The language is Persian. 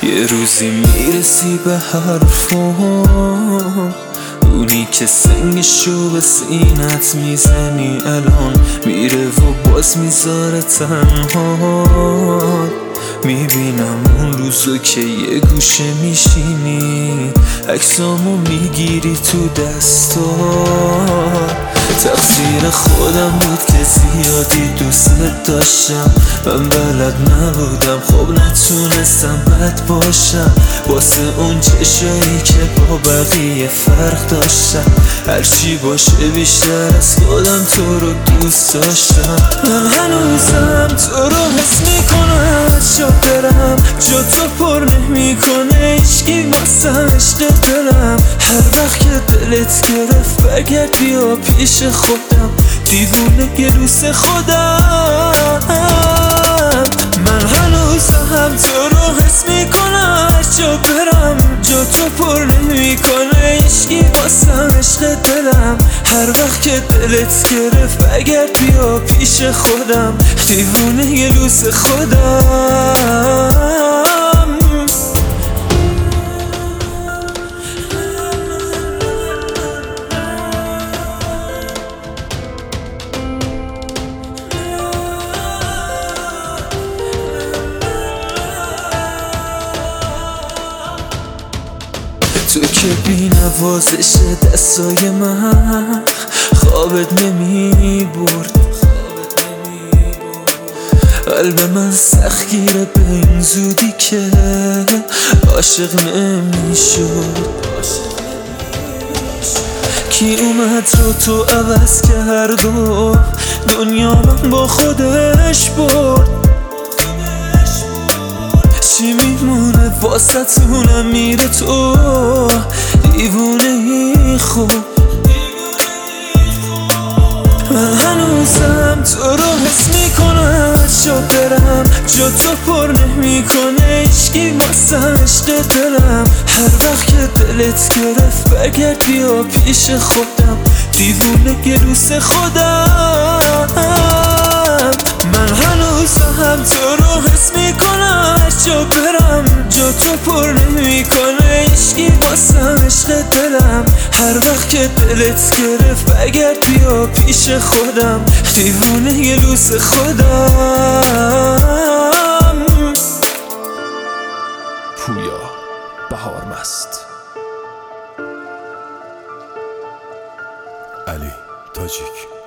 یه روزی میرسی به حرفام، اونی که سنگشو به سینت میزنی الان میره و باز میذاره تنها. میبینم اون روزو که یه گوشه میشینی عکسامو میگیری تو دستات. تقصیر خودم بود که زیادی دوست داشتم، من بلد نبودم، خب نتونستم بد باشم واسه اون چشایی که با بقیه فرق داشتم. هرچی باشه بیشتر از خودم تو رو دوست داشتم. من هنوزم تو رو حس میکنم، جا برم جا تو پر نمیکنه هیچکی واسم عشق دلم. هر وقت که دلت گرفت بگرد بیا پیش خودم، دیوونه گلوس خودم. من هنوزم تو رو حس میکنم، جا برم جا تو پر نمیکنه هیچکی واسم عشق دلم. هر وقت که دلت گرفت بگرد بیا پیش خودم، دیوونه گلوس خودم. تو که بی نوازش دستای من خوابت نمی برد، قلب من سخت گیره به این زودی که عاشق نمی شد. کی اومد رو تو عوض کرد و دنیا من با خودش برد. چی میمونه واسطونم میره تو دیوونه ای خوب. من هنوزم تو رو حس میکنم، جا برم جا تو پر نمیکنه هیچکی واسم عشق دلم. هر وقت که دلت گرفت بگرد بیا پیش خودم، دیوونه گلوس خودم. من هنوزم تو رو حس میکنم، جا برم جا تو پر نمیکنه هیچکی واسم عشق دلم. هر وقت که دلت گرفت بگرد بیا پیش خودم، دیوونه گلوس خودم. پویا بهارمست، علی تاجیک.